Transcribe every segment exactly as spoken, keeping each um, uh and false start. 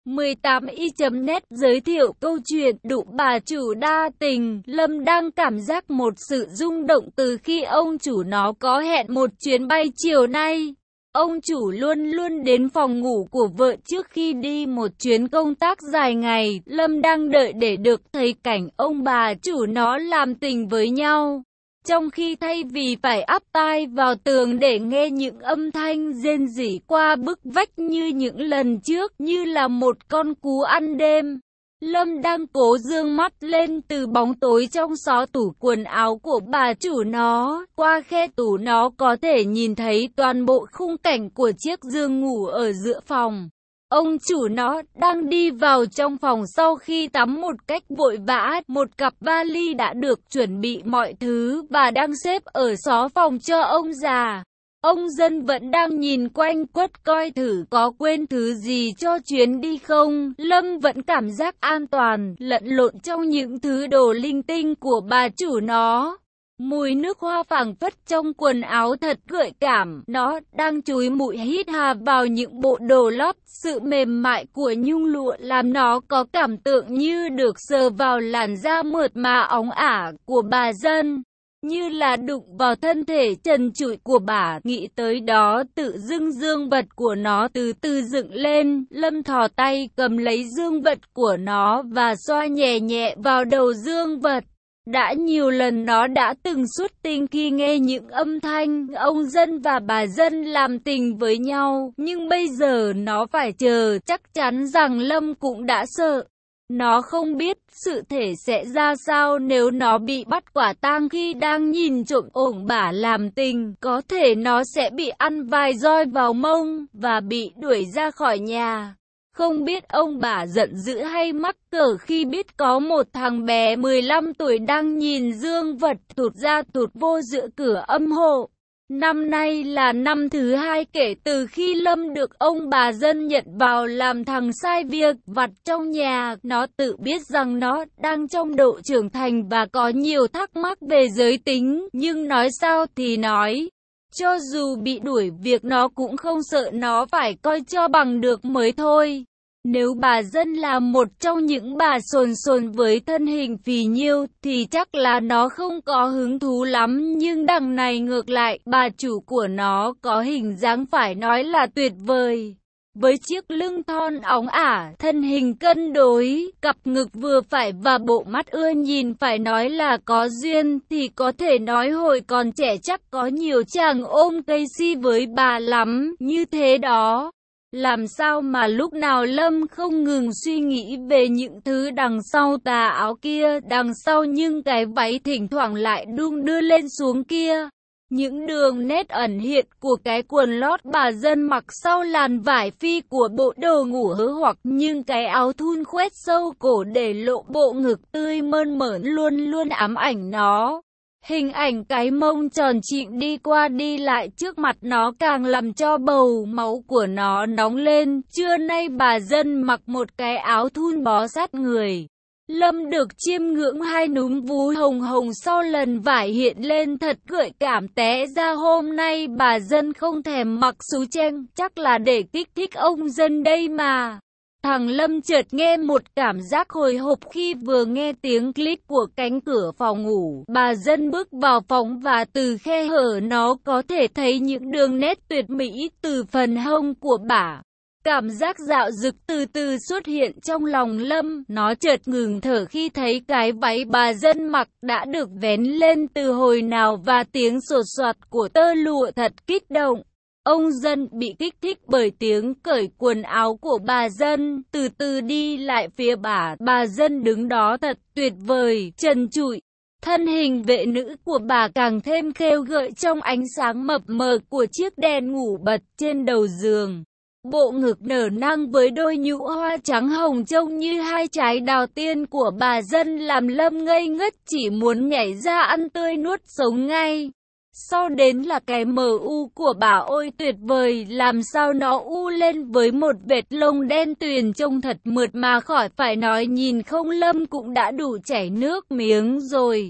mười tám y chấm net giới thiệu câu chuyện đụ bà chủ đa tình. Lâm đang cảm giác một sự rung động từ khi ông chủ nó có hẹn một chuyến bay chiều nay. Ông chủ luôn luôn đến phòng ngủ của vợ trước khi đi một chuyến công tác dài ngày. Lâm đang đợi để được thấy cảnh ông bà chủ nó làm tình với nhau. Trong khi thay vì phải áp tai vào tường để nghe những âm thanh rên rỉ qua bức vách như những lần trước, như là một con cú ăn đêm, Lâm đang cố dương mắt lên từ bóng tối trong xó tủ quần áo của bà chủ nó. Qua khe tủ nó có thể nhìn thấy toàn bộ khung cảnh của chiếc giường ngủ ở giữa phòng. Ông chủ nó đang đi vào trong phòng sau khi tắm một cách vội vã. Một cặp vali đã được chuẩn bị mọi thứ và đang xếp ở xó phòng cho ông già. Ông dân vẫn đang nhìn quanh quất coi thử có quên thứ gì cho chuyến đi không. Lâm vẫn cảm giác an toàn, lẫn lộn trong những thứ đồ linh tinh của bà chủ nó. Mùi nước hoa phảng phất trong quần áo thật gợi cảm. Nó đang chúi mũi hít hà vào những bộ đồ lót. Sự mềm mại của nhung lụa làm nó có cảm tượng như được sờ vào làn da mượt mà óng ả của bà dân, như là đụng vào thân thể trần trụi của bà. Nghĩ tới đó, tự dưng dương vật của nó từ từ dựng lên. Lâm thò tay cầm lấy dương vật của nó và xoa nhẹ nhẹ vào đầu dương vật. Đã nhiều lần nó đã từng xuất tinh khi nghe những âm thanh ông dân và bà dân làm tình với nhau, nhưng bây giờ nó phải chờ. Chắc chắn rằng Lâm cũng đã sợ. Nó không biết sự thể sẽ ra sao nếu nó bị bắt quả tang khi đang nhìn trộm ổng bả làm tình. Có thể nó sẽ bị ăn vài roi vào mông và bị đuổi ra khỏi nhà. Không biết ông bà giận dữ hay mắc cỡ khi biết có một thằng bé mười lăm tuổi đang nhìn dương vật thụt ra thụt vô giữa cửa âm hộ. Năm nay là năm thứ hai kể từ khi Lâm được ông bà dân nhận vào làm thằng sai việc vặt trong nhà. Nó tự biết rằng nó đang trong độ trưởng thành và có nhiều thắc mắc về giới tính, nhưng nói sao thì nói. Cho dù bị đuổi việc nó cũng không sợ, nó phải coi cho bằng được mới thôi. Nếu bà dân là một trong những bà sồn sồn với thân hình phì nhiêu thì chắc là nó không có hứng thú lắm, nhưng đằng này ngược lại, bà chủ của nó có hình dáng phải nói là tuyệt vời. Với chiếc lưng thon óng ả, thân hình cân đối, cặp ngực vừa phải và bộ mắt ưa nhìn phải nói là có duyên, thì có thể nói hồi còn trẻ chắc có nhiều chàng ôm cây si với bà lắm, như thế đó. Làm sao mà lúc nào Lâm không ngừng suy nghĩ về những thứ đằng sau tà áo kia, đằng sau những cái váy thỉnh thoảng lại đung đưa lên xuống kia. Những đường nét ẩn hiện của cái quần lót bà dân mặc sau làn vải phi của bộ đồ ngủ hớ, hoặc những cái áo thun khoét sâu cổ để lộ bộ ngực tươi mơn mởn luôn luôn ám ảnh nó. Hình ảnh cái mông tròn trịn đi qua đi lại trước mặt nó càng làm cho bầu máu của nó nóng lên. Trưa nay bà dân mặc một cái áo thun bó sát người. Lâm được chiêm ngưỡng hai núm vú hồng hồng sau lần vải hiện lên thật gợi cảm. Té ra hôm nay bà dân không thèm mặc xú chen, chắc là để kích thích ông dân đây mà. Thằng Lâm chợt nghe một cảm giác hồi hộp khi vừa nghe tiếng click của cánh cửa phòng ngủ. Bà dân bước vào phòng và từ khe hở nó có thể thấy những đường nét tuyệt mỹ từ phần hông của bà. Cảm giác dạo dực từ từ xuất hiện trong lòng Lâm. Nó chợt ngừng thở khi thấy cái váy bà dân mặc đã được vén lên từ hồi nào và tiếng sột soạt của tơ lụa thật kích động. Ông dân bị kích thích bởi tiếng cởi quần áo của bà dân, từ từ đi lại phía bà. Bà dân đứng đó thật tuyệt vời, trần trụi. Thân hình vệ nữ của bà càng thêm khêu gợi trong ánh sáng mập mờ của chiếc đèn ngủ bật trên đầu giường. Bộ ngực nở nang với đôi nhũ hoa trắng hồng trông như hai trái đào tiên của bà dân làm Lâm ngây ngất, chỉ muốn nhảy ra ăn tươi nuốt sống ngay. Sau đến là cái mờ u của bà, ôi tuyệt vời, làm sao nó u lên với một vệt lông đen tuyền trông thật mượt mà, khỏi phải nói nhìn không Lâm cũng đã đủ chảy nước miếng rồi.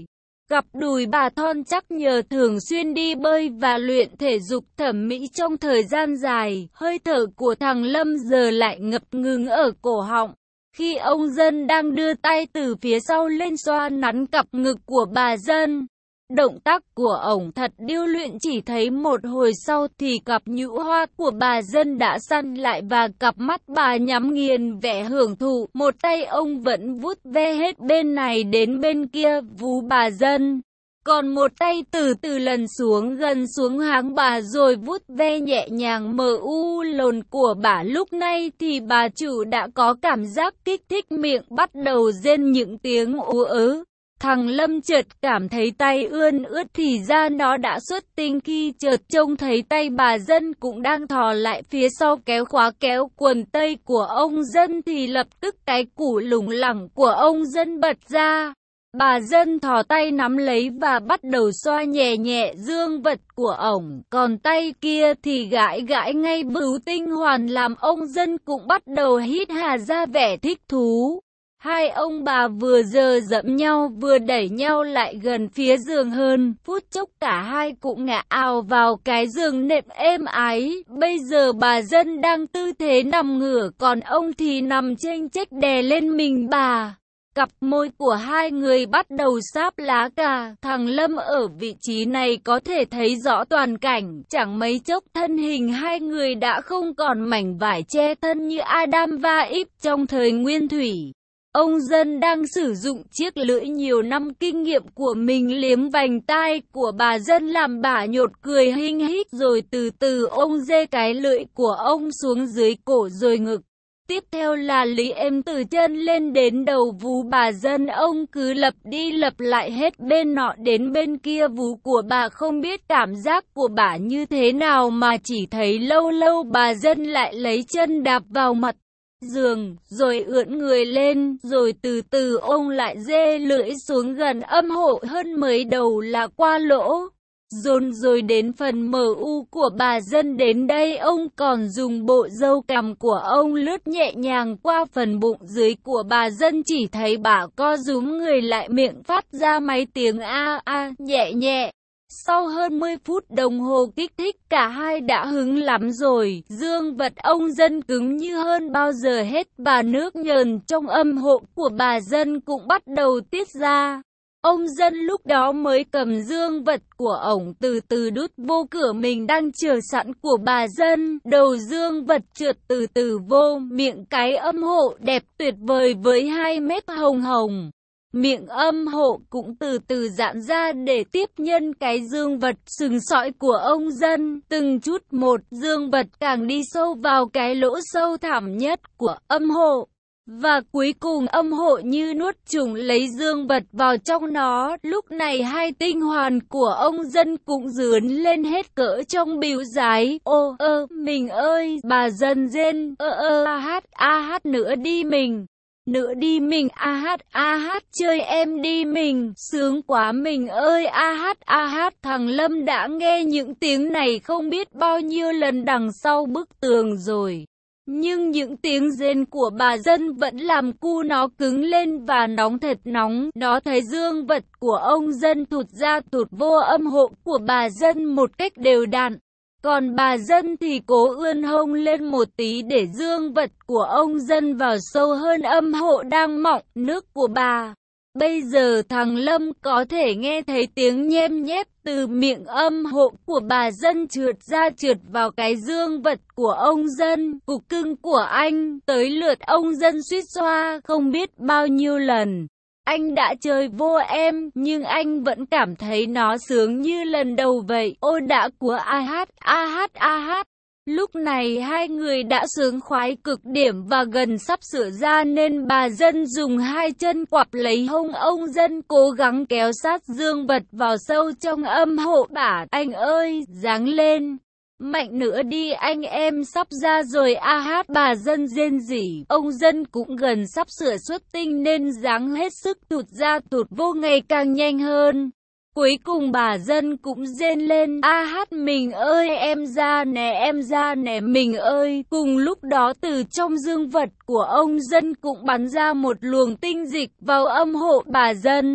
Cặp đùi bà thon chắc nhờ thường xuyên đi bơi và luyện thể dục thẩm mỹ trong thời gian dài, hơi thở của thằng Lâm giờ lại ngập ngừng ở cổ họng. Khi ông Dân đang đưa tay từ phía sau lên xoa nắn cặp ngực của bà Dân. Động tác của ổng thật điêu luyện, chỉ thấy một hồi sau thì cặp nhũ hoa của bà Dân đã săn lại và cặp mắt bà nhắm nghiền vẻ hưởng thụ. Một tay ông vẫn vuốt ve hết bên này đến bên kia vú bà Dân. Còn một tay từ từ lần xuống gần xuống háng bà rồi vuốt ve nhẹ nhàng mờ u lồn của bà. Lúc này thì bà chủ đã có cảm giác kích thích, miệng bắt đầu rên những tiếng ú ớ. Thằng Lâm chợt cảm thấy tay ươn ướt, thì ra nó đã xuất tinh khi chợt trông thấy tay bà Dân cũng đang thò lại phía sau kéo khóa kéo quần tây của ông Dân thì lập tức cái củ lủng lẳng của ông Dân bật ra. Bà Dân thò tay nắm lấy và bắt đầu xoa nhẹ nhẹ dương vật của ổng, còn tay kia thì gãi gãi ngay bướu tinh hoàn làm ông Dân cũng bắt đầu hít hà ra vẻ thích thú. Hai ông bà vừa dơ dẫm nhau vừa đẩy nhau lại gần phía giường hơn, phút chốc cả hai cũng ngã ào vào cái giường nệm êm ái. Bây giờ bà Dân đang tư thế nằm ngửa, còn ông thì nằm chênh chếch đè lên mình bà. Cặp môi của hai người bắt đầu sáp lá cà. Thằng Lâm ở vị trí này có thể thấy rõ toàn cảnh. Chẳng mấy chốc thân hình hai người đã không còn mảnh vải che thân như Adam và Eve trong thời nguyên thủy. Ông Dân đang sử dụng chiếc lưỡi nhiều năm kinh nghiệm của mình liếm vành tai của bà Dân làm bà nhột cười hinh hích, rồi từ từ ông dê cái lưỡi của ông xuống dưới cổ rồi ngực. Tiếp theo là lý êm từ chân lên đến đầu vú bà Dân, ông cứ lặp đi lặp lại hết bên nọ đến bên kia vú của bà, không biết cảm giác của bà như thế nào mà chỉ thấy lâu lâu bà Dân lại lấy chân đạp vào mặt giường, rồi ưỡn người lên, rồi từ từ ông lại dê lưỡi xuống gần âm hộ hơn mới đầu là qua lỗ dồn rồi đến phần mờ u của bà Dân. Đến đây ông còn dùng bộ râu cằm của ông lướt nhẹ nhàng qua phần bụng dưới của bà Dân, chỉ thấy bà co rúm người lại, miệng phát ra mấy tiếng a a nhẹ nhẹ. Sau hơn mười phút đồng hồ kích thích, cả hai đã hứng lắm rồi. Dương vật ông Dân cứng như hơn bao giờ hết, và nước nhờn trong âm hộ của bà Dân cũng bắt đầu tiết ra. Ông Dân lúc đó mới cầm dương vật của ổng từ từ đút vô cửa mình đang chờ sẵn của bà Dân. Đầu dương vật trượt từ từ vô miệng cái âm hộ đẹp tuyệt vời với hai mép hồng hồng. Miệng âm hộ cũng từ từ giãn ra để tiếp nhân cái dương vật sừng sỏi của ông Dân. Từng chút một, dương vật càng đi sâu vào cái lỗ sâu thẳm nhất của âm hộ. Và cuối cùng âm hộ như nuốt chửng lấy dương vật vào trong nó. Lúc này hai tinh hoàn của ông Dân cũng dướn lên hết cỡ trong bìu giái. Ô ơ mình ơi, bà Dân rên ơ ơ a hát a hát nữa đi mình. Nữa đi mình, a hát a hát chơi em đi mình, sướng quá mình ơi, a hát a hát. Thằng Lâm đã nghe những tiếng này không biết bao nhiêu lần đằng sau bức tường rồi. Nhưng những tiếng rên của bà Dân vẫn làm cu nó cứng lên và nóng thật nóng. Nó thấy dương vật của ông Dân thụt ra thụt vô âm hộ của bà Dân một cách đều đặn. Còn bà Dân thì cố ươn hông lên một tí để dương vật của ông Dân vào sâu hơn âm hộ đang mọng nước của bà. Bây giờ thằng Lâm có thể nghe thấy tiếng nhem nhép từ miệng âm hộ của bà Dân trượt ra trượt vào cái dương vật của ông Dân. Cục cưng của anh, tới lượt ông Dân suýt xoa không biết bao nhiêu lần. Anh đã chơi vô em, nhưng anh vẫn cảm thấy nó sướng như lần đầu vậy. Ô đã của a hát, a hát, a hát. Lúc này hai người đã sướng khoái cực điểm và gần sắp sửa ra nên bà Dân dùng hai chân quặp lấy hông ông Dân, cố gắng kéo sát dương vật vào sâu trong âm hộ bà. Anh ơi, giáng lên. Mạnh nữa đi anh, em sắp ra rồi a hát. Bà Dân rên rỉ. Ông Dân cũng gần sắp sửa xuất tinh nên giáng hết sức thụt ra thụt vô ngày càng nhanh hơn. Cuối cùng bà Dân cũng rên lên a hát mình ơi em ra nè, em ra nè mình ơi. Cùng lúc đó từ trong dương vật của ông Dân cũng bắn ra một luồng tinh dịch vào âm hộ bà Dân.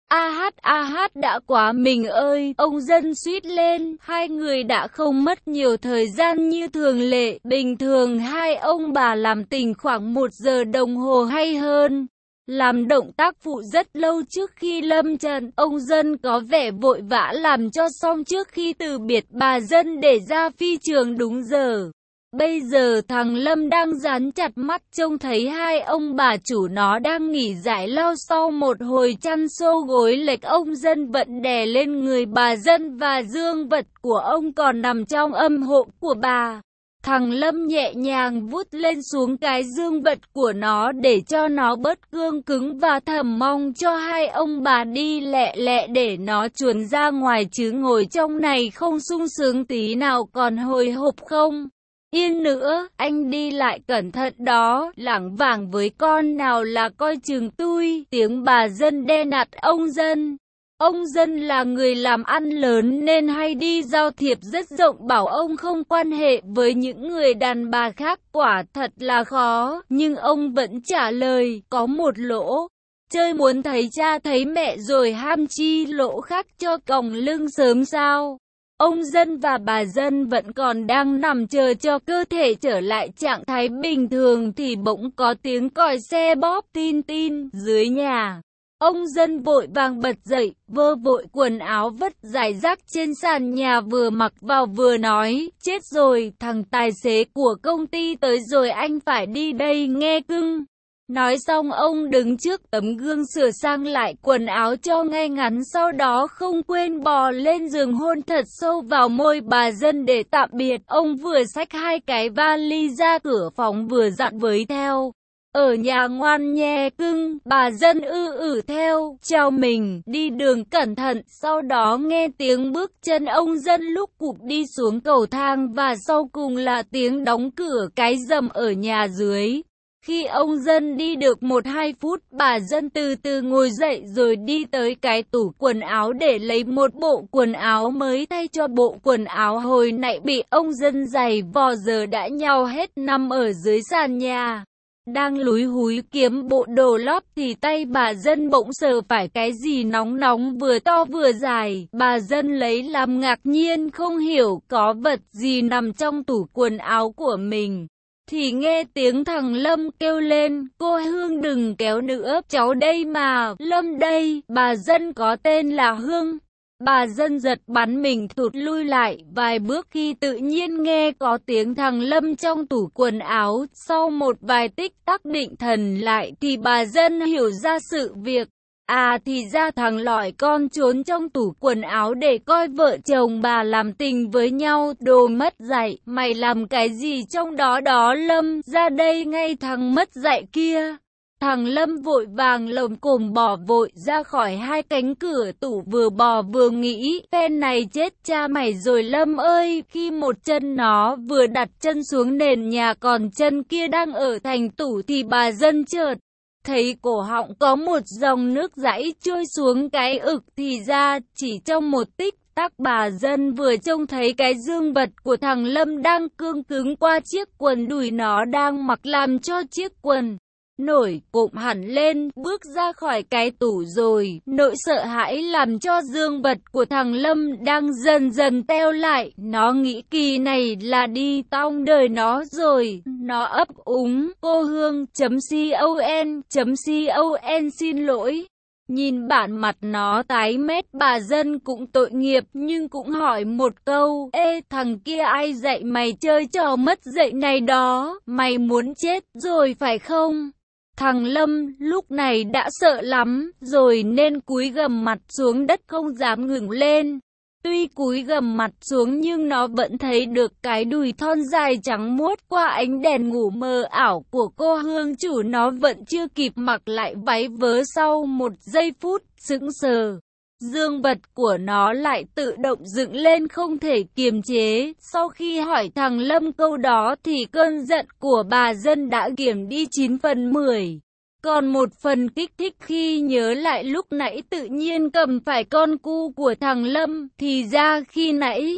A hát a hát đã quá mình ơi, ông Dân suýt lên, hai người đã không mất nhiều thời gian như thường lệ, bình thường hai ông bà làm tình khoảng một giờ đồng hồ hay hơn. Làm động tác phụ rất lâu trước khi lâm trận, ông Dân có vẻ vội vã làm cho xong trước khi từ biệt bà Dân để ra phi trường đúng giờ. Bây giờ thằng Lâm đang dán chặt mắt trông thấy hai ông bà chủ nó đang nghỉ giải lao sau một hồi chăn xô gối lệch, ông Dân vẫn đè lên người bà Dân và dương vật của ông còn nằm trong âm hộ của bà. Thằng Lâm nhẹ nhàng vuốt lên xuống cái dương vật của nó để cho nó bớt cương cứng và thầm mong cho hai ông bà đi lẹ lẹ để nó chuồn ra ngoài, chứ ngồi trong này không sung sướng tí nào, còn hồi hộp không yên nữa. Anh đi lại cẩn thận đó, lảng vảng với con nào là coi chừng tui. Tiếng bà Dân đe nạt ông Dân. Ông Dân là người làm ăn lớn nên hay đi giao thiệp rất rộng, bảo ông không quan hệ với những người đàn bà khác quả thật là khó. Nhưng ông vẫn trả lời, có một lỗ chơi muốn thấy cha thấy mẹ rồi ham chi lỗ khác cho còng lưng sớm sao. Ông Dân và bà Dân vẫn còn đang nằm chờ cho cơ thể trở lại trạng thái bình thường thì bỗng có tiếng còi xe bóp tin tin dưới nhà. Ông Dân vội vàng bật dậy, vơ vội quần áo vất rải rác trên sàn nhà vừa mặc vào vừa nói, chết rồi, thằng tài xế của công ty tới rồi, anh phải đi đây nghe cưng. Nói xong ông đứng trước tấm gương sửa sang lại quần áo cho ngay ngắn, sau đó không quên bò lên giường hôn thật sâu vào môi bà Dân để tạm biệt. Ông vừa xách hai cái vali ra cửa phòng vừa dặn với theo. Ở nhà ngoan nhé cưng, bà Dân ư ử theo, chào mình, đi đường cẩn thận. Sau đó nghe tiếng bước chân ông Dân lúc cụp đi xuống cầu thang và sau cùng là tiếng đóng cửa cái rầm ở nhà dưới. Khi ông Dân đi được một hai phút, bà Dân từ từ ngồi dậy rồi đi tới cái tủ quần áo để lấy một bộ quần áo mới thay cho bộ quần áo hồi nãy bị ông Dân giày vò giờ đã nhàu hết nằm ở dưới sàn nhà. Đang lúi húi kiếm bộ đồ lót thì tay bà Dân bỗng sờ phải cái gì nóng nóng vừa to vừa dài. Bà Dân lấy làm ngạc nhiên, không hiểu có vật gì nằm trong tủ quần áo của mình. Thì nghe tiếng thằng Lâm kêu lên, cô Hương đừng kéo nữa, cháu đây mà, Lâm đây. Bà Dân có tên là Hương. Bà Dân giật bắn mình thụt lui lại vài bước khi tự nhiên nghe có tiếng thằng Lâm trong tủ quần áo. Sau một vài tích tắc định thần lại thì bà Dân hiểu ra sự việc. À thì ra thằng lỏi con trốn trong tủ quần áo để coi vợ chồng bà làm tình với nhau. Đồ mất dạy, mày làm cái gì trong đó đó Lâm, ra đây ngay thằng mất dạy kia. Thằng Lâm vội vàng lồm cồm bò vội ra khỏi hai cánh cửa tủ, vừa bò vừa nghĩ, phen này chết cha mày rồi Lâm ơi. Khi một chân nó vừa đặt chân xuống nền nhà còn chân kia đang ở thành tủ thì bà Dân chợt thấy cổ họng có một dòng nước dãi trôi xuống cái ực, thì ra chỉ trong một tích tắc bà Dân vừa trông thấy cái dương vật của thằng Lâm đang cương cứng qua chiếc quần đùi nó đang mặc, làm cho chiếc quần nổi cộm hẳn lên. Bước ra khỏi cái tủ rồi, nỗi sợ hãi làm cho dương vật của thằng Lâm đang dần dần teo lại. Nó nghĩ kỳ này là đi tong đời nó rồi. Nó ấp úng, cô Hương chấm con chấm con xin lỗi. Nhìn bản mặt nó tái mét, bà Dân cũng tội nghiệp nhưng cũng hỏi một câu, ê thằng kia ai dạy mày chơi trò mất dạy này đó, mày muốn chết rồi phải không? Thằng Lâm lúc này đã sợ lắm rồi nên cúi gằm mặt xuống đất không dám ngẩng lên. Tuy cúi gằm mặt xuống nhưng nó vẫn thấy được cái đùi thon dài trắng muốt qua ánh đèn ngủ mờ ảo của cô Hương chủ. Nó vẫn chưa kịp mặc lại váy vớ, sau một giây phút sững sờ, dương vật của nó lại tự động dựng lên không thể kiềm chế. Sau khi hỏi thằng Lâm câu đó thì cơn giận của bà Dân đã giảm đi chín phần mười. Còn một phần kích thích khi nhớ lại lúc nãy tự nhiên cầm phải con cu của thằng Lâm. Thì ra khi nãy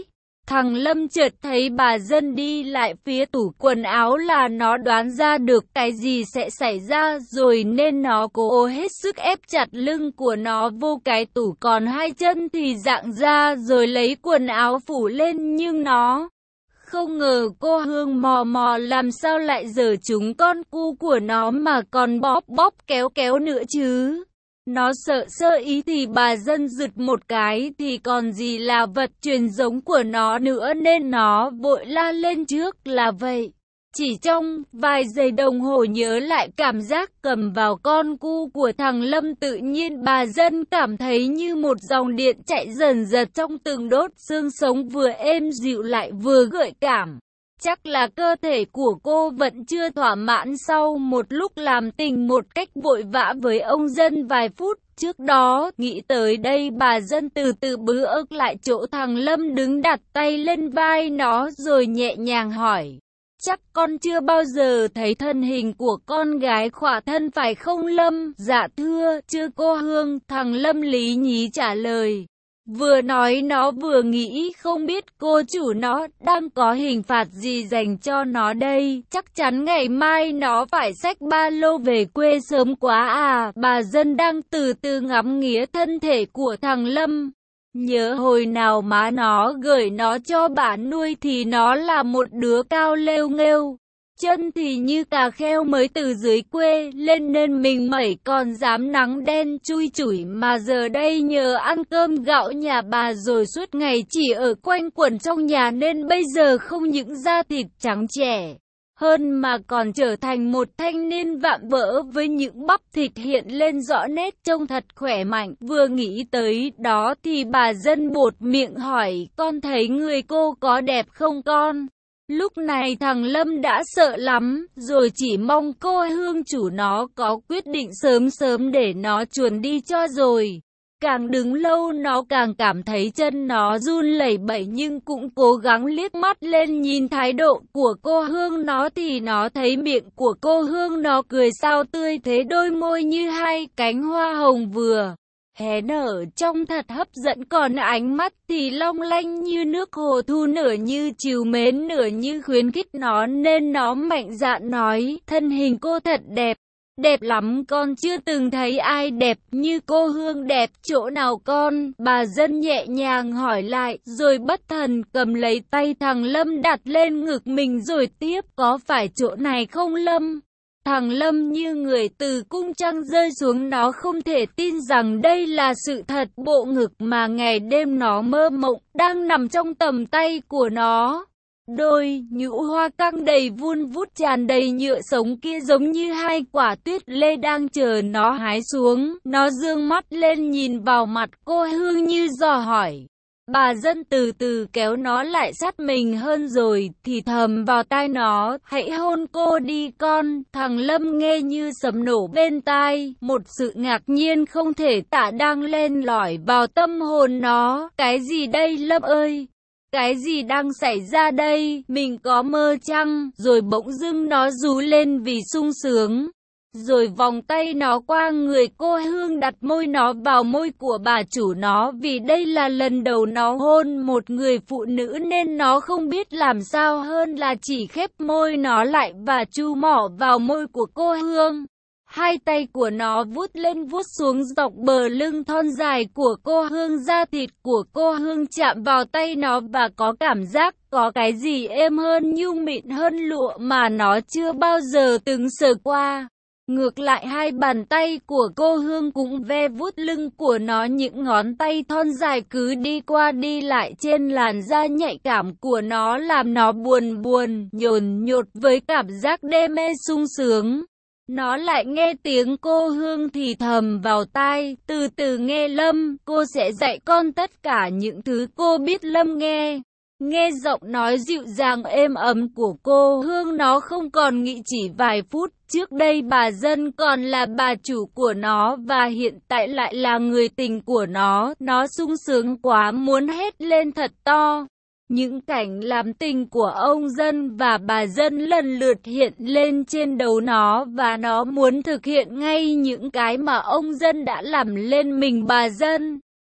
Thằng Lâm chợt thấy bà dân đi lại phía tủ quần áo là nó đoán ra được cái gì sẽ xảy ra rồi nên nó cố hết sức ép chặt lưng của nó vô cái tủ, còn hai chân thì dạng ra rồi lấy quần áo phủ lên, nhưng nó không ngờ cô Hương mò mò làm sao lại giở trúng con cu của nó mà còn bóp bóp kéo kéo nữa chứ. Nó sợ sơ ý thì bà dân giựt một cái thì còn gì là vật truyền giống của nó nữa nên nó vội la lên trước là vậy. Chỉ trong vài giây đồng hồ nhớ lại cảm giác cầm vào con cu của thằng Lâm, tự nhiên bà dân cảm thấy như một dòng điện chạy dần dần trong từng đốt xương sống, vừa êm dịu lại vừa gợi cảm. Chắc là cơ thể của cô vẫn chưa thỏa mãn sau một lúc làm tình một cách vội vã với ông dân vài phút trước đó. Nghĩ tới đây bà dân từ từ bước lại chỗ thằng Lâm đứng, đặt tay lên vai nó rồi nhẹ nhàng hỏi. Chắc con chưa bao giờ thấy thân hình của con gái khỏa thân phải không Lâm? Dạ thưa, chưa cô Hương, thằng Lâm lý nhí trả lời. Vừa nói nó vừa nghĩ không biết cô chủ nó đang có hình phạt gì dành cho nó đây. Chắc chắn ngày mai nó phải xách ba lô về quê sớm quá à. Bà dân đang từ từ ngắm nghía thân thể của thằng Lâm. Nhớ hồi nào má nó gửi nó cho bà nuôi thì nó là một đứa cao lêu nghêu, chân thì như cà kheo mới từ dưới quê lên nên mình mẩy còn dám nắng đen chui chủi, mà giờ đây nhờ ăn cơm gạo nhà bà rồi suốt ngày chỉ ở quanh quẩn trong nhà nên bây giờ không những da thịt trắng trẻ hơn mà còn trở thành một thanh niên vạm vỡ với những bắp thịt hiện lên rõ nét, trông thật khỏe mạnh. Vừa nghĩ tới đó thì bà dân buột miệng hỏi, con thấy người cô có đẹp không con? Lúc này thằng Lâm đã sợ lắm rồi, chỉ mong cô Hương chủ nó có quyết định sớm sớm để nó chuồn đi cho rồi. Càng đứng lâu nó càng cảm thấy chân nó run lẩy bẩy, nhưng cũng cố gắng liếc mắt lên nhìn thái độ của cô Hương nó thì nó thấy miệng của cô Hương nó cười sao tươi thế, đôi môi như hai cánh hoa hồng vừa hé nở trông thật hấp dẫn, còn ánh mắt thì long lanh như nước hồ thu, nửa như trìu mến nửa như khuyến khích nó, nên nó mạnh dạn nói, thân hình cô thật đẹp. Đẹp lắm, con chưa từng thấy ai đẹp như cô Hương. Đẹp chỗ nào con? Bà dân nhẹ nhàng hỏi lại, rồi bất thần cầm lấy tay thằng Lâm đặt lên ngực mình rồi tiếp, có phải chỗ này không Lâm? Thằng Lâm như người từ cung trăng rơi xuống, nó không thể tin rằng đây là sự thật. Bộ ngực mà ngày đêm nó mơ mộng đang nằm trong tầm tay của nó. Đôi nhũ hoa căng đầy vun vút tràn đầy nhựa sống kia giống như hai quả tuyết lê đang chờ nó hái xuống. Nó dương mắt lên nhìn vào mặt cô Hương như dò hỏi. Bà dân từ từ kéo nó lại sát mình hơn rồi thì thầm vào tai nó, hãy hôn cô đi con. Thằng Lâm nghe như sấm nổ bên tai, một sự ngạc nhiên không thể tả đang len lỏi vào tâm hồn nó. Cái gì đây Lâm ơi? Cái gì đang xảy ra đây? Mình có mơ chăng? Rồi bỗng dưng nó rú lên vì sung sướng. Rồi vòng tay nó qua người cô Hương, đặt môi nó vào môi của bà chủ nó. Vì đây là lần đầu nó hôn một người phụ nữ nên nó không biết làm sao hơn là chỉ khép môi nó lại và chu mỏ vào môi của cô Hương. Hai tay của nó vuốt lên vuốt xuống dọc bờ lưng thon dài của cô Hương, da thịt của cô Hương chạm vào tay nó và có cảm giác có cái gì êm hơn, nhung mịn hơn lụa mà nó chưa bao giờ từng sờ qua. Ngược lại hai bàn tay của cô Hương cũng ve vuốt lưng của nó, những ngón tay thon dài cứ đi qua đi lại trên làn da nhạy cảm của nó làm nó buồn buồn, nhồn nhột với cảm giác đê mê sung sướng. Nó lại nghe tiếng cô Hương thì thầm vào tai, từ từ nghe Lâm, cô sẽ dạy con tất cả những thứ cô biết Lâm nghe. Nghe giọng nói dịu dàng êm ấm của cô Hương, nó không còn nghĩ chỉ vài phút trước đây bà dân còn là bà chủ của nó và hiện tại lại là người tình của nó. Nó sung sướng quá muốn hét lên thật to. Những cảnh làm tình của ông dân và bà dân lần lượt hiện lên trên đầu nó và nó muốn thực hiện ngay những cái mà ông dân đã làm lên mình bà dân.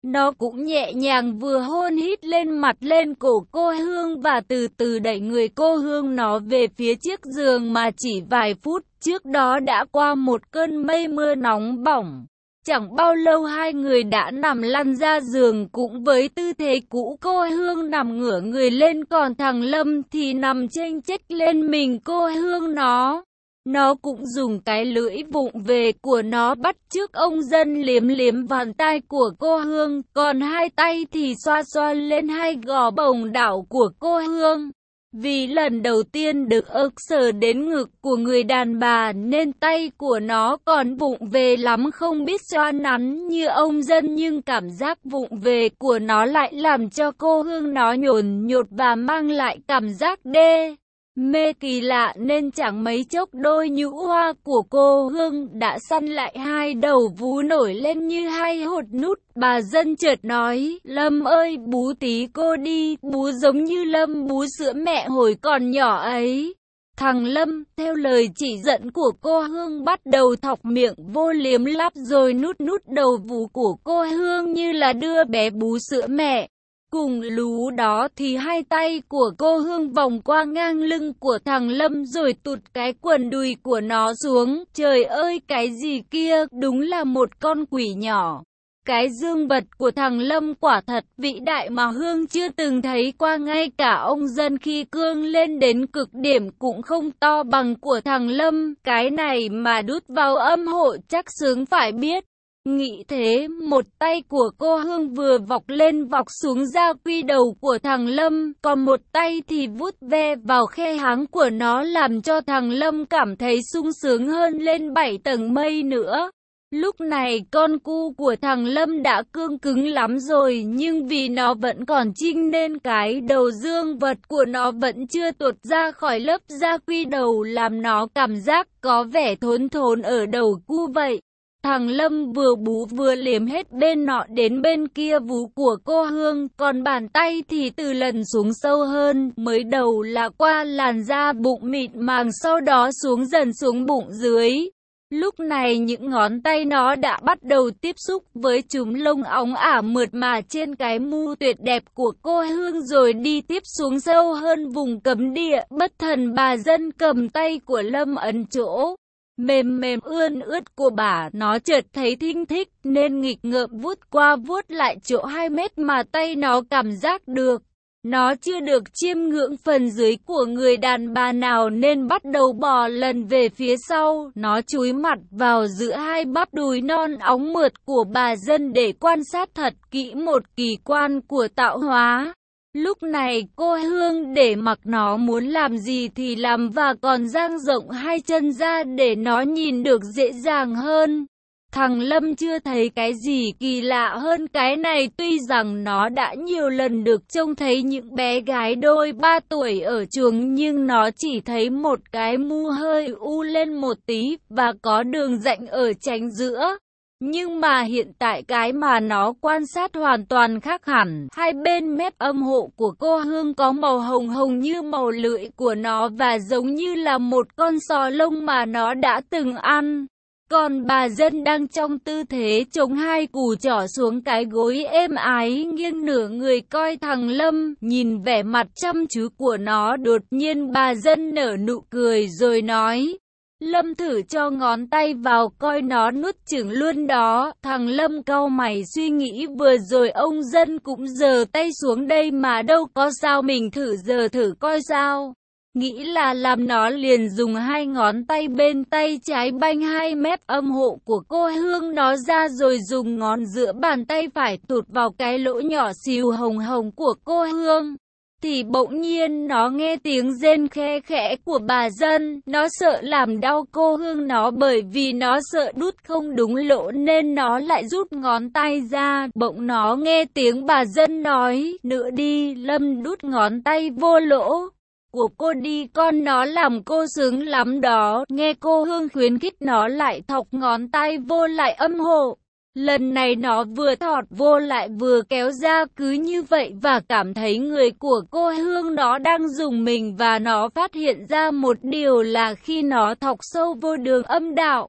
Nó cũng nhẹ nhàng vừa hôn hít lên mặt lên cổ cô Hương và từ từ đẩy người cô Hương nó về phía chiếc giường mà chỉ vài phút trước đó đã qua một cơn mây mưa nóng bỏng. Chẳng bao lâu hai người đã nằm lăn ra giường cũng với tư thế cũ, cô Hương nằm ngửa người lên còn thằng Lâm thì nằm chênh chếch lên mình cô Hương nó. Nó cũng dùng cái lưỡi vụng về của nó bắt chước ông dân liếm liếm bàn tay của cô Hương, còn hai tay thì xoa xoa lên hai gò bồng đảo của cô Hương. Vì lần đầu tiên được ức sờ đến ngực của người đàn bà nên tay của nó còn vụng về lắm, không biết xoa nắn như ông dân, nhưng cảm giác vụng về của nó lại làm cho cô Hương nó nhồn nhột và mang lại cảm giác đê mê kỳ lạ, nên chẳng mấy chốc đôi nhũ hoa của cô Hương đã săn lại hai đầu vú nổi lên như hai hột nút. Bà dân chợt nói, Lâm ơi bú tí cô đi, bú giống như Lâm bú sữa mẹ hồi còn nhỏ ấy. Thằng Lâm, theo lời chỉ dẫn của cô Hương, bắt đầu thọc miệng vô liếm láp rồi nút nút đầu vú của cô Hương như là đưa bé bú sữa mẹ. Cùng lú đó thì hai tay của cô Hương vòng qua ngang lưng của thằng Lâm rồi tụt cái quần đùi của nó xuống. Trời ơi cái gì kia, đúng là một con quỷ nhỏ. Cái dương vật của thằng Lâm quả thật vĩ đại mà Hương chưa từng thấy qua, ngay cả ông dân khi cương lên đến cực điểm cũng không to bằng của thằng Lâm. Cái này mà đút vào âm hộ chắc sướng phải biết. Nghĩ thế, một tay của cô Hương vừa vọc lên vọc xuống da quy đầu của thằng Lâm, còn một tay thì vuốt ve vào khe háng của nó làm cho thằng Lâm cảm thấy sung sướng hơn lên bảy tầng mây nữa. Lúc này con cu của thằng Lâm đã cương cứng lắm rồi, nhưng vì nó vẫn còn trinh nên cái đầu dương vật của nó vẫn chưa tuột ra khỏi lớp da quy đầu, làm nó cảm giác có vẻ thốn thốn ở đầu cu vậy. Thằng Lâm vừa bú vừa liếm hết bên nọ đến bên kia vú của cô Hương, còn bàn tay thì từ lần xuống sâu hơn, mới đầu là qua làn da bụng mịn màng, sau đó xuống dần xuống bụng dưới. Lúc này những ngón tay nó đã bắt đầu tiếp xúc với chúm lông óng ả mượt mà trên cái mu tuyệt đẹp của cô Hương, rồi đi tiếp xuống sâu hơn vùng cấm địa. Bất thần bà dân cầm tay của Lâm ấn chỗ mềm mềm ươn ướt của bà, nó chợt thấy thinh thích nên nghịch ngợm vuốt qua vuốt lại chỗ hai mét mà tay nó cảm giác được. Nó chưa được chiêm ngưỡng phần dưới của người đàn bà nào nên bắt đầu bò lần về phía sau. Nó chúi mặt vào giữa hai bắp đùi non óng mượt của bà dân để quan sát thật kỹ một kỳ quan của tạo hóa. Lúc này cô Hương để mặc nó muốn làm gì thì làm và còn dang rộng hai chân ra để nó nhìn được dễ dàng hơn. Thằng Lâm chưa thấy cái gì kỳ lạ hơn cái này, tuy rằng nó đã nhiều lần được trông thấy những bé gái đôi ba tuổi ở chuồng, nhưng nó chỉ thấy một cái mu hơi u lên một tí và có đường rãnh ở chánh giữa. Nhưng mà hiện tại cái mà nó quan sát hoàn toàn khác hẳn. Hai bên mép âm hộ của cô Hương có màu hồng hồng như màu lưỡi của nó và giống như là một con sò lông mà nó đã từng ăn. Còn bà dân đang trong tư thế chống hai củ trỏ xuống cái gối êm ái, nghiêng nửa người coi thằng Lâm. Nhìn vẻ mặt chăm chú của nó, đột nhiên bà dân nở nụ cười rồi nói, Lâm thử cho ngón tay vào coi nó nuốt chửng luôn đó. Thằng Lâm cau mày suy nghĩ, vừa rồi ông dân cũng giơ tay xuống đây mà đâu có sao, mình thử giờ thử coi sao. Nghĩ là làm, nó liền dùng hai ngón tay bên tay trái banh hai mép âm hộ của cô Hương nó ra, rồi dùng ngón giữa bàn tay phải tụt vào cái lỗ nhỏ xìu hồng hồng của cô Hương. Thì bỗng nhiên nó nghe tiếng rên khe khẽ của bà dân. Nó sợ làm đau cô Hương nó, bởi vì nó sợ đút không đúng lỗ nên nó lại rút ngón tay ra. Bỗng nó nghe tiếng bà dân nói, nữa đi Lâm, đút ngón tay vô lỗ của cô đi con, nó làm cô sướng lắm đó. Nghe cô Hương khuyến khích, nó lại thọc ngón tay vô lại âm hộ. Lần này nó vừa thọt vô lại vừa kéo ra, cứ như vậy và cảm thấy người của cô Hương nó đang dùng mình, và nó phát hiện ra một điều là khi nó thọc sâu vô đường âm đạo,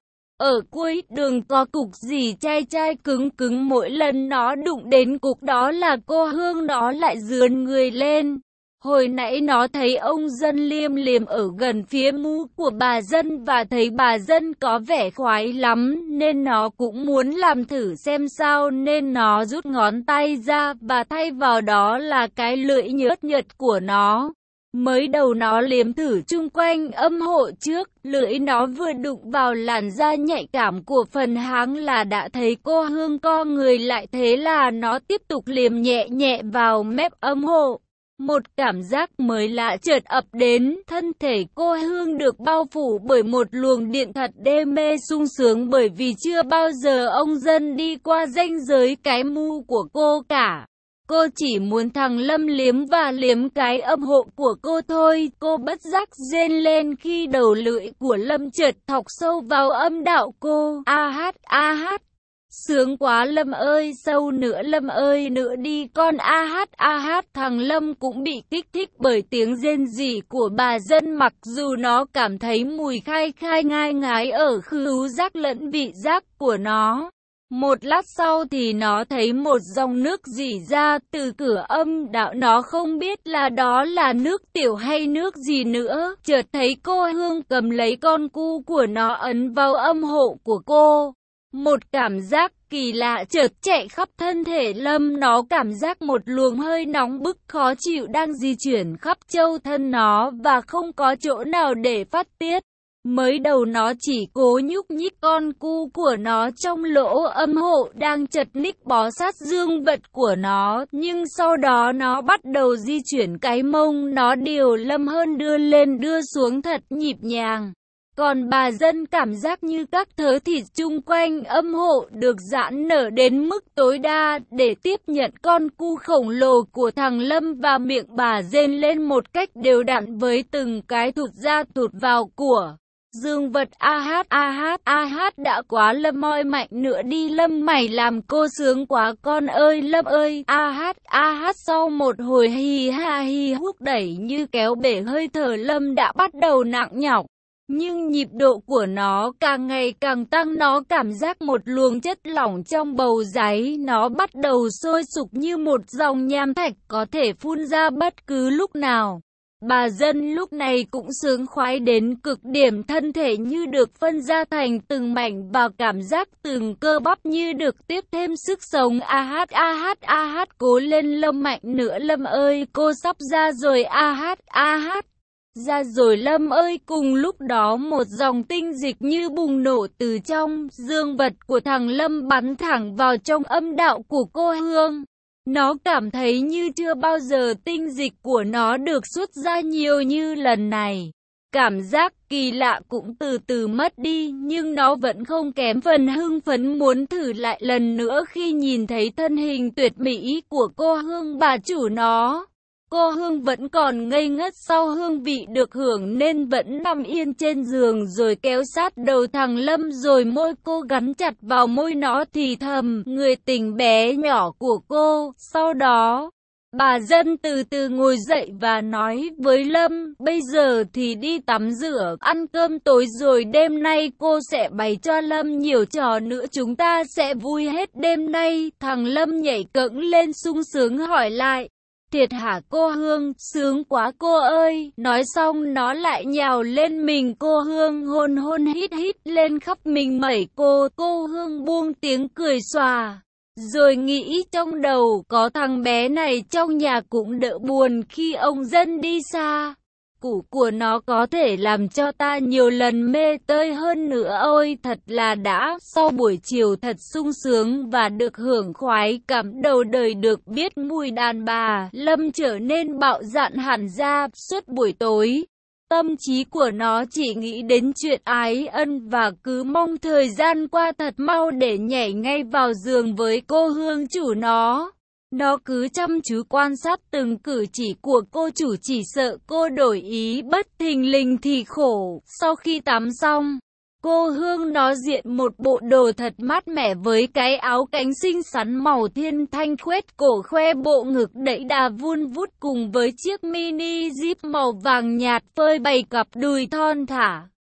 Ở cuối đường có cục gì chai chai cứng cứng, mỗi lần nó đụng đến cục đó là cô Hương nó lại rướn người lên. Hồi nãy nó thấy ông Dân liêm liềm ở gần phía mũ của bà Dân và thấy bà Dân có vẻ khoái lắm nên nó cũng muốn làm thử xem sao, nên nó rút ngón tay ra và thay vào đó là cái lưỡi nhớt nhợt của nó. Mới đầu nó liếm thử chung quanh âm hộ trước, lưỡi nó vừa đụng vào làn da nhạy cảm của phần háng là đã thấy cô Hương co người lại, thế là nó tiếp tục liếm nhẹ nhẹ vào mép âm hộ. Một cảm giác mới lạ chợt ập đến, thân thể cô Hương được bao phủ bởi một luồng điện thật đê mê sung sướng, bởi vì chưa bao giờ ông Dân đi qua ranh giới cái mu của cô cả. Cô chỉ muốn thằng Lâm liếm và liếm cái âm hộ của cô thôi. Cô bất giác rên lên khi đầu lưỡi của Lâm chợt thọc sâu vào âm đạo cô. A hát a hát. Sướng quá Lâm ơi, sâu nữa Lâm ơi, nữa đi con. A hát a hát. Thằng Lâm cũng bị kích thích bởi tiếng rên rỉ của bà Dân, mặc dù nó cảm thấy mùi khai khai ngai ngái ở khứu giác lẫn vị giác của nó. Một lát sau thì nó thấy một dòng nước rỉ ra từ cửa âm đạo, nó không biết là đó là nước tiểu hay nước gì nữa. Chợt thấy cô Hương cầm lấy con cu của nó ấn vào âm hộ của cô. Một cảm giác kỳ lạ chợt chạy khắp thân thể Lâm, nó cảm giác một luồng hơi nóng bức khó chịu đang di chuyển khắp châu thân nó và không có chỗ nào để phát tiết. Mới đầu nó chỉ cố nhúc nhích con cu của nó trong lỗ âm hộ đang chật ních bó sát dương vật của nó, nhưng sau đó nó bắt đầu di chuyển cái mông, nó điều Lâm hơn đưa lên đưa xuống thật nhịp nhàng. Còn bà Dân cảm giác như các thớ thịt chung quanh âm hộ được giãn nở đến mức tối đa để tiếp nhận con cu khổng lồ của thằng Lâm, và miệng bà rên lên một cách đều đặn với từng cái thụt ra thụt vào của dương vật. A hát a hát a hát. Đã quá Lâm ơi, mạnh nữa đi Lâm, mày làm cô sướng quá con ơi Lâm ơi. A hát a hát. Sau một hồi hì ha hì húc đẩy như kéo bể, hơi thở Lâm đã bắt đầu nặng nhọc. Nhưng nhịp độ của nó càng ngày càng tăng, nó cảm giác một luồng chất lỏng trong bầu giấy, nó bắt đầu sôi sục như một dòng nham thạch có thể phun ra bất cứ lúc nào. Bà Dân lúc này cũng sướng khoái đến cực điểm, thân thể như được phân ra thành từng mảnh và cảm giác từng cơ bắp như được tiếp thêm sức sống. A hát a hát a hát. Cố lên Lâm, mạnh nữa Lâm ơi, cô sắp ra rồi. A hát a hát. Ra rồi Lâm ơi. Cùng lúc đó một dòng tinh dịch như bùng nổ từ trong dương vật của thằng Lâm bắn thẳng vào trong âm đạo của cô Hương. Nó cảm thấy như chưa bao giờ tinh dịch của nó được xuất ra nhiều như lần này. Cảm giác kỳ lạ cũng từ từ mất đi, nhưng nó vẫn không kém phần hưng phấn muốn thử lại lần nữa khi nhìn thấy thân hình tuyệt mỹ của cô Hương, bà chủ nó. Cô Hương vẫn còn ngây ngất sau hương vị được hưởng nên vẫn nằm yên trên giường rồi kéo sát đầu thằng Lâm, rồi môi cô gắn chặt vào môi nó thì thầm người tình bé nhỏ của cô. Sau đó, bà Dân từ từ ngồi dậy và nói với Lâm, bây giờ thì đi tắm rửa, ăn cơm tối rồi đêm nay cô sẽ bày cho Lâm nhiều trò nữa, chúng ta sẽ vui hết đêm nay. Thằng Lâm nhảy cẫng lên sung sướng hỏi lại. Thiệt hả cô Hương, sướng quá cô ơi. Nói xong nó lại nhào lên mình cô Hương, hôn hôn hít hít lên khắp mình mẩy cô. Cô Hương buông tiếng cười xòa, rồi nghĩ trong đầu có thằng bé này trong nhà cũng đỡ buồn khi ông Dân đi xa. Củ của nó có thể làm cho ta nhiều lần mê tơi hơn nữa. Ôi thật là đã, sau buổi chiều thật sung sướng và được hưởng khoái cảm đầu đời được biết mùi đàn bà, Lâm trở nên bạo dạn hẳn ra. Suốt buổi tối, tâm trí của nó chỉ nghĩ đến chuyện ái ân và cứ mong thời gian qua thật mau để nhảy ngay vào giường với cô Hương chủ nó. Nó cứ chăm chú quan sát từng cử chỉ của cô chủ, chỉ sợ cô đổi ý bất thình lình thì khổ. Sau khi tắm xong, cô Hương nó diện một bộ đồ thật mát mẻ với cái áo cánh xinh xắn màu thiên thanh khuét cổ, khoe bộ ngực đẫy đà vun vút cùng với chiếc mini zip màu vàng nhạt phơi bày cặp đùi thon thả.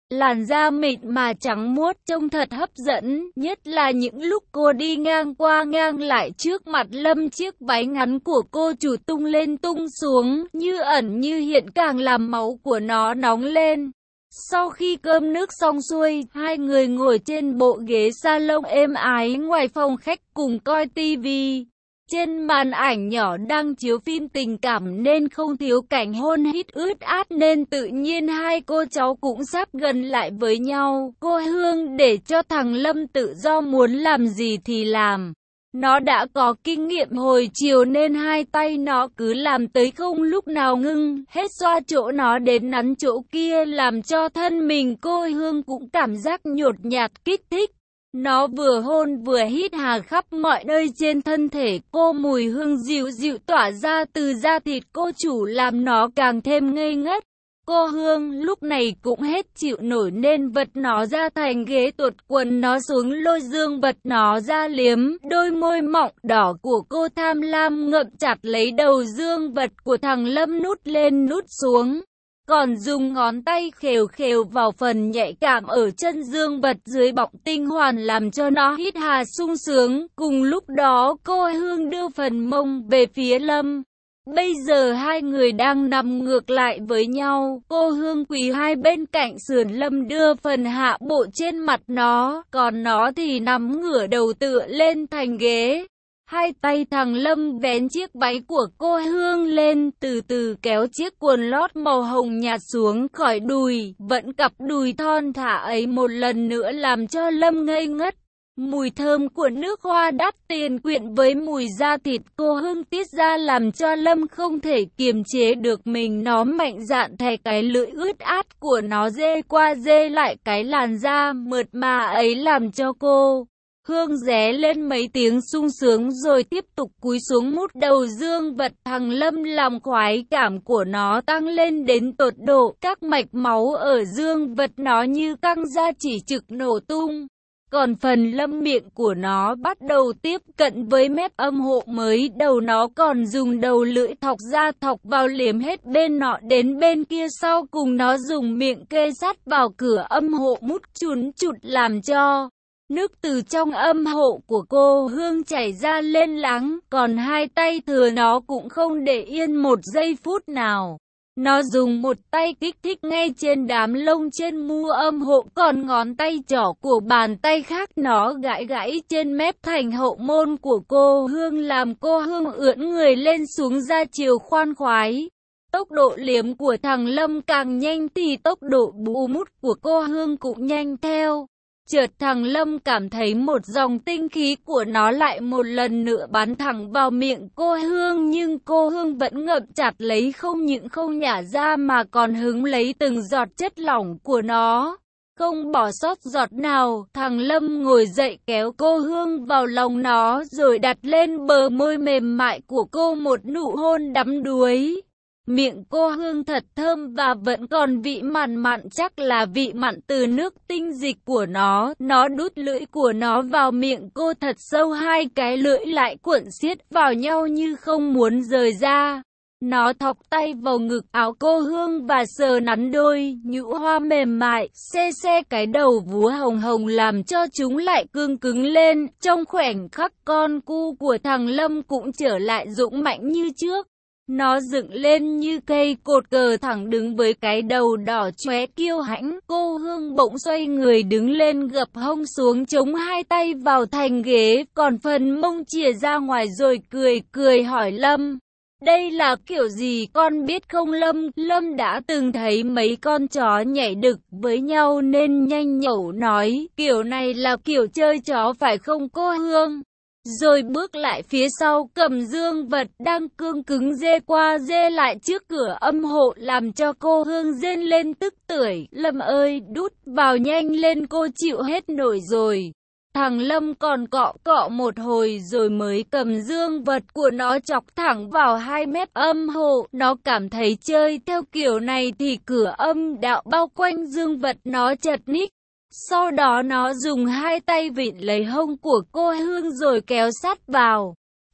Làn da mịn mà trắng muốt trông thật hấp dẫn, nhất là những lúc cô đi ngang qua ngang lại trước mặt Lâm, chiếc váy ngắn của cô chủ tung lên tung xuống, như ẩn như hiện càng làm máu của nó nóng lên. Sau khi cơm nước xong xuôi, hai người ngồi trên bộ ghế salon êm ái ngoài phòng khách cùng coi tivi. Trên màn ảnh nhỏ đang chiếu phim tình cảm nên không thiếu cảnh hôn hít ướt át, nên tự nhiên hai cô cháu cũng sắp gần lại với nhau. Cô Hương để cho thằng Lâm tự do muốn làm gì thì làm. Nó đã có kinh nghiệm hồi chiều nên hai tay nó cứ làm tới không lúc nào ngưng, hết xoa chỗ nó đến nắn chỗ kia, làm cho thân mình cô Hương cũng cảm giác nhột nhạt kích thích. Nó vừa hôn vừa hít hà khắp mọi nơi trên thân thể cô, mùi hương dịu dịu tỏa ra từ da thịt cô chủ làm nó càng thêm ngây ngất. Cô Hương lúc này cũng hết chịu nổi nên vật nó ra thành ghế, tuột quần nó xuống, lôi dương vật nó ra liếm. Đôi môi mọng đỏ của cô tham lam ngậm chặt lấy đầu dương vật của thằng Lâm, nút lên nút xuống. Còn dùng ngón tay khều khều vào phần nhạy cảm ở chân dương vật dưới bọng tinh hoàn làm cho nó hít hà sung sướng. Cùng lúc đó cô Hương đưa phần mông về phía Lâm. Bây giờ hai người đang nằm ngược lại với nhau, cô Hương quỳ hai bên cạnh sườn Lâm đưa phần hạ bộ trên mặt nó, còn nó thì nằm ngửa đầu tựa lên thành ghế. Hai tay thằng Lâm vén chiếc váy của cô Hương lên, từ từ kéo chiếc quần lót màu hồng nhạt xuống khỏi đùi, vẫn cặp đùi thon thả ấy một lần nữa làm cho Lâm ngây ngất. Mùi thơm của nước hoa đắt tiền quyện với mùi da thịt cô Hương tiết ra làm cho Lâm không thể kiềm chế được mình, nó mạnh dạn thè cái lưỡi ướt át của nó dê qua dê lại cái làn da mượt mà ấy làm cho cô Hương ré lên mấy tiếng sung sướng rồi tiếp tục cúi xuống mút đầu dương vật thằng Lâm, làm khoái cảm của nó tăng lên đến tột độ, các mạch máu ở dương vật nó như căng ra chỉ trực nổ tung. Còn phần Lâm, miệng của nó bắt đầu tiếp cận với mép âm hộ, mới đầu nó còn dùng đầu lưỡi thọc ra thọc vào liếm hết bên nọ đến bên kia, sau cùng nó dùng miệng kê sát vào cửa âm hộ mút chún chụt làm cho nước từ trong âm hộ của cô Hương chảy ra lên láng. Còn hai tay thừa nó cũng không để yên một giây phút nào. Nó dùng một tay kích thích ngay trên đám lông trên mu âm hộ, còn ngón tay trỏ của bàn tay khác nó gãi gãi trên mép thành hậu môn của cô Hương, làm cô Hương ưỡn người lên xuống ra chiều khoan khoái. Tốc độ liếm của thằng Lâm càng nhanh thì tốc độ bú mút của cô Hương cũng nhanh theo. Chợt thằng Lâm cảm thấy một dòng tinh khí của nó lại một lần nữa bắn thẳng vào miệng cô Hương, nhưng cô Hương vẫn ngậm chặt lấy, không những không nhả ra mà còn hứng lấy từng giọt chất lỏng của nó, không bỏ sót giọt nào. Thằng Lâm ngồi dậy kéo cô Hương vào lòng nó rồi đặt lên bờ môi mềm mại của cô một nụ hôn đắm đuối. Miệng cô Hương thật thơm và vẫn còn vị mặn mặn, chắc là vị mặn từ nước tinh dịch của nó. Nó đút lưỡi của nó vào miệng cô thật sâu, hai cái lưỡi lại cuộn siết vào nhau như không muốn rời ra. Nó thọc tay vào ngực áo cô Hương và sờ nắn đôi nhũ hoa mềm mại, xe xe cái đầu vú hồng hồng làm cho chúng lại cương cứng lên. Trong khoảnh khắc con cu của thằng Lâm cũng trở lại dũng mãnh như trước. Nó dựng lên như cây cột cờ thẳng đứng với cái đầu đỏ chóe kiêu hãnh. Cô Hương bỗng xoay người đứng lên, gập hông xuống chống hai tay vào thành ghế, còn phần mông chìa ra ngoài rồi cười cười hỏi Lâm: "Đây là kiểu gì con biết không Lâm?" Lâm đã từng thấy mấy con chó nhảy đực với nhau nên nhanh nhẩu nói: "Kiểu này là kiểu chơi chó phải không cô Hương?" Rồi bước lại phía sau cầm dương vật đang cương cứng dê qua dê lại trước cửa âm hộ, làm cho cô Hương rên lên tức tưởi: "Lâm ơi, đút vào nhanh lên, cô chịu hết nổi rồi." Thằng Lâm còn cọ cọ một hồi rồi mới cầm dương vật của nó chọc thẳng vào hai mép âm hộ. Nó cảm thấy chơi theo kiểu này thì cửa âm đạo bao quanh dương vật nó chật ních. Sau đó nó dùng hai tay vịn lấy hông của cô Hương rồi kéo sát vào.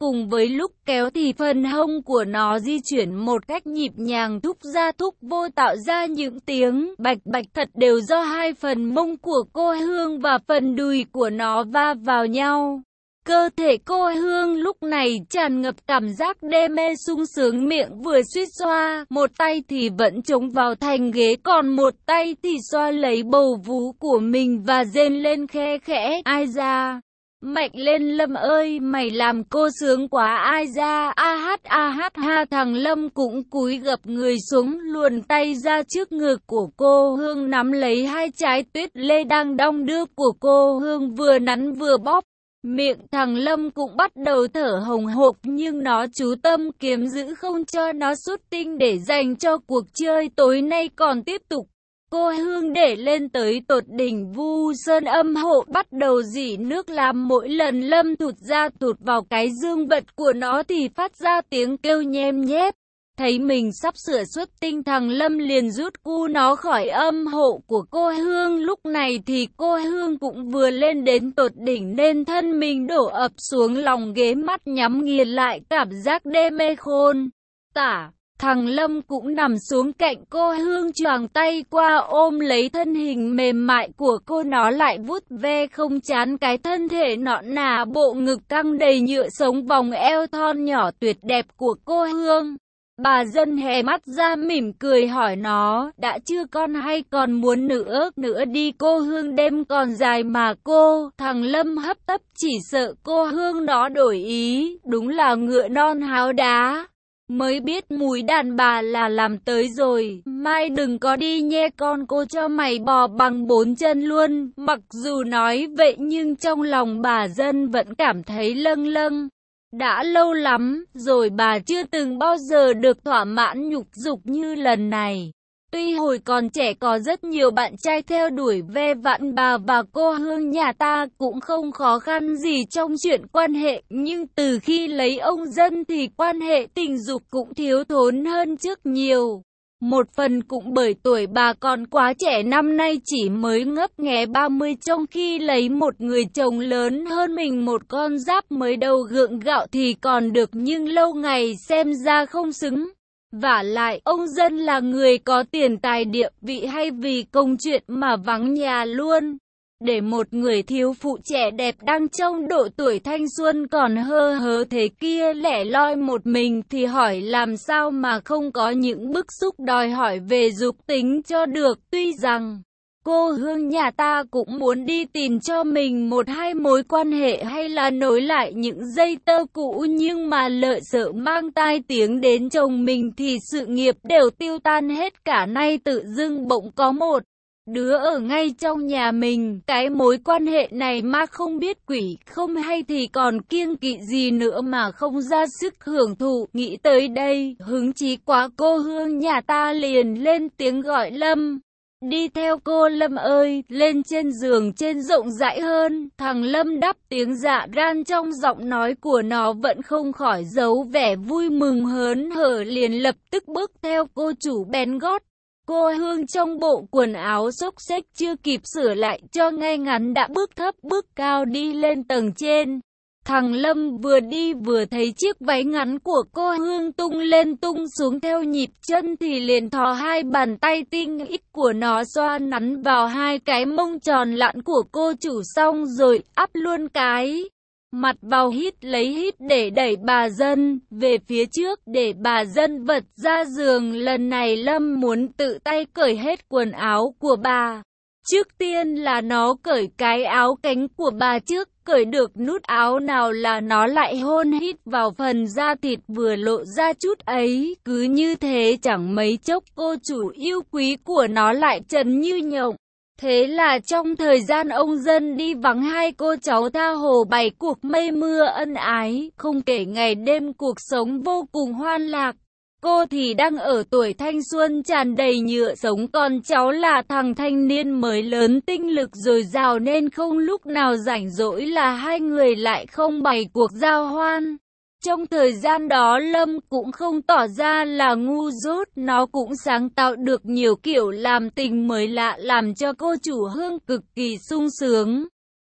cùng với lúc kéo thì phần hông của nó di chuyển một cách nhịp nhàng thúc ra thúc vô tạo ra những tiếng bạch bạch thật đều do hai phần mông của cô Hương và phần đùi của nó va vào nhau. Cơ thể cô Hương lúc này tràn ngập cảm giác đê mê sung sướng, miệng vừa suýt xoa, một tay thì vẫn chống vào thành ghế, còn một tay thì xoa lấy bầu vú của mình và rên lên khe khẽ, ai da. Mạnh lên Lâm ơi, mày làm cô sướng quá ai da, a hát a hát ha. Thằng Lâm cũng cúi gập người xuống, luồn tay ra trước ngực của cô Hương, nắm lấy hai trái tuyết lê đang đong đưa của cô Hương, vừa nắn vừa bóp. Miệng thằng Lâm cũng bắt đầu thở hồng hộc, nhưng nó chú tâm kiếm giữ không cho nó sút tinh để dành cho cuộc chơi tối nay còn tiếp tục. Cô Hương để lên tới tột đỉnh, Vu Sơn âm hộ bắt đầu rỉ nước, làm mỗi lần Lâm thụt ra thụt vào cái dương vật của nó thì phát ra tiếng kêu nhem nhép. Thấy mình sắp sửa xuất tinh, thằng Lâm liền rút cu nó khỏi âm hộ của cô Hương. Lúc này thì cô Hương cũng vừa lên đến tột đỉnh nên thân mình đổ ập xuống lòng ghế, mắt nhắm nghiền lại, cảm giác đê mê khôn tả. Thằng Lâm cũng nằm xuống cạnh cô Hương, choàng tay qua ôm lấy thân hình mềm mại của cô, nó lại vuốt ve không chán cái thân thể nõn nà, bộ ngực căng đầy nhựa sống, vòng eo thon nhỏ tuyệt đẹp của cô Hương. Bà Dân hé mắt ra mỉm cười hỏi nó, đã chưa con hay còn muốn nữa, nữa đi cô Hương, đêm còn dài mà cô. Thằng Lâm hấp tấp chỉ sợ cô Hương nó đổi ý, đúng là ngựa non háo đá. Mới biết mùi đàn bà là làm tới rồi, mai đừng có đi nhé con, cô cho mày bò bằng bốn chân luôn. Mặc dù nói vậy nhưng trong lòng bà Dân vẫn cảm thấy lâng lâng. Đã lâu lắm rồi bà chưa từng bao giờ được thỏa mãn nhục dục như lần này. Tuy hồi còn trẻ có rất nhiều bạn trai theo đuổi ve vãn bà và cô Hương nhà ta cũng không khó khăn gì trong chuyện quan hệ, nhưng từ khi lấy ông Dân thì quan hệ tình dục cũng thiếu thốn hơn trước nhiều. Một phần cũng bởi tuổi bà còn quá trẻ, năm nay chỉ mới ngấp nghé ba mươi, trong khi lấy một người chồng lớn hơn mình một con giáp mới đầu gượng gạo thì còn được, nhưng lâu ngày xem ra không xứng. Vả lại, ông Dân là người có tiền tài địa vị, hay vì công chuyện mà vắng nhà luôn. Để một người thiếu phụ trẻ đẹp đang trong độ tuổi thanh xuân còn hơ hớ thế kia lẻ loi một mình thì hỏi làm sao mà không có những bức xúc đòi hỏi về dục tính cho được. Tuy rằng cô Hương nhà ta cũng muốn đi tìm cho mình một hai mối quan hệ hay là nối lại những dây tơ cũ, nhưng mà lợi sợ mang tai tiếng đến chồng mình thì sự nghiệp đều tiêu tan hết cả. Nay tự dưng bỗng có một đứa ở ngay trong nhà mình, cái mối quan hệ này mà không biết quỷ không hay thì còn kiêng kỵ gì nữa mà không ra sức hưởng thụ. Nghĩ tới đây, hứng chí quá, cô Hương nhà ta liền lên tiếng gọi Lâm. Đi theo cô Lâm ơi, lên trên giường trên rộng rãi hơn. Thằng Lâm đáp tiếng dạ ran, trong giọng nói của nó vẫn không khỏi giấu vẻ vui mừng hớn hở, liền lập tức bước theo cô chủ bén gót. Cô Hương trong bộ quần áo xốc xếch chưa kịp sửa lại cho ngay ngắn đã bước thấp bước cao đi lên tầng trên. Thằng Lâm vừa đi vừa thấy chiếc váy ngắn của cô Hương tung lên tung xuống theo nhịp chân thì liền thò hai bàn tay tinh ít của nó xoa nắn vào hai cái mông tròn lặn của cô chủ, xong rồi ắp luôn cái mặt vào, hít lấy hít để đẩy bà Dân về phía trước để bà Dân vật ra giường. Lần này Lâm muốn tự tay cởi hết quần áo của bà. Trước tiên là nó cởi cái áo cánh của bà trước, cởi được nút áo nào là nó lại hôn hít vào phần da thịt vừa lộ ra chút ấy. Cứ như thế chẳng mấy chốc cô chủ yêu quý của nó lại trần như nhộng. Thế là trong thời gian ông Dân đi vắng, hai cô cháu tha hồ bày cuộc mây mưa ân ái, không kể ngày đêm, cuộc sống vô cùng hoan lạc. Cô thì đang ở tuổi thanh xuân tràn đầy nhựa sống, còn cháu là thằng thanh niên mới lớn tinh lực dồi dào nên không lúc nào rảnh rỗi là hai người lại không bày cuộc giao hoan. Trong thời gian đó Lâm cũng không tỏ ra là ngu dốt, nó cũng sáng tạo được nhiều kiểu làm tình mới lạ làm cho cô chủ Hương cực kỳ sung sướng.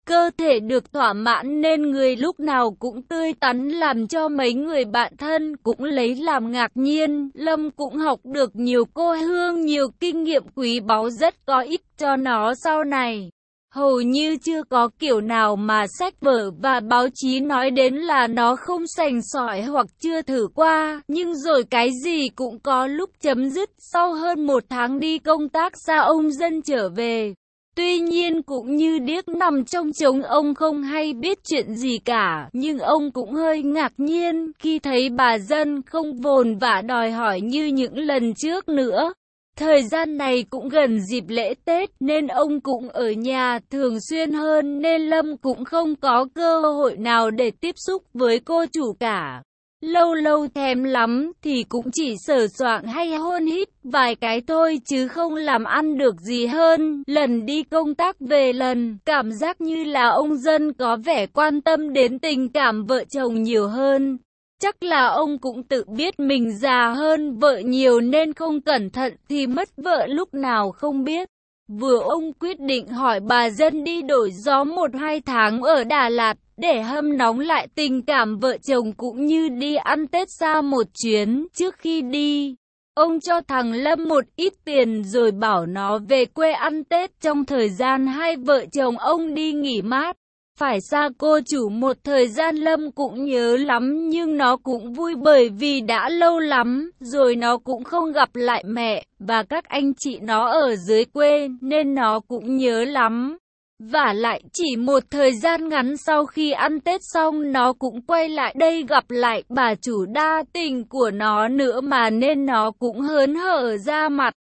cơ thể được thỏa mãn nên người lúc nào cũng tươi tắn, làm cho mấy người bạn thân cũng lấy làm ngạc nhiên. Lâm cũng học được nhiều cô hương, nhiều kinh nghiệm quý báu rất có ích cho nó sau này. Hầu như chưa có kiểu nào mà sách vở và báo chí nói đến là nó không sành sỏi hoặc chưa thử qua, nhưng rồi cái gì cũng có lúc chấm dứt. Sau hơn một tháng đi công tác xa, ông Dân trở về. Tuy nhiên cũng như điếc nằm trong trống, ông không hay biết chuyện gì cả, nhưng ông cũng hơi ngạc nhiên khi thấy bà Dân không vồn vã đòi hỏi như những lần trước nữa. Thời gian này cũng gần dịp lễ Tết nên ông cũng ở nhà thường xuyên hơn, nên Lâm cũng không có cơ hội nào để tiếp xúc với cô chủ cả. Lâu lâu thèm lắm thì cũng chỉ sờ soạng hay hôn hít vài cái thôi chứ không làm ăn được gì hơn. Lần đi công tác về lần, cảm giác như là ông Dân có vẻ quan tâm đến tình cảm vợ chồng nhiều hơn. Chắc là ông cũng tự biết mình già hơn vợ nhiều nên không cẩn thận thì mất vợ lúc nào không biết. Vừa ông quyết định hỏi bà Dân đi đổi gió một hai tháng ở Đà Lạt để hâm nóng lại tình cảm vợ chồng cũng như đi ăn Tết xa một chuyến. Trước khi đi, ông cho thằng Lâm một ít tiền rồi bảo nó về quê ăn Tết trong thời gian hai vợ chồng ông đi nghỉ mát. Phải xa cô chủ một thời gian Lâm cũng nhớ lắm, nhưng nó cũng vui bởi vì đã lâu lắm rồi nó cũng không gặp lại mẹ và các anh chị nó ở dưới quê nên nó cũng nhớ lắm. Vả lại chỉ một thời gian ngắn sau khi ăn Tết xong nó cũng quay lại đây gặp lại bà chủ đa tình của nó nữa mà nên nó cũng hớn hở ra mặt.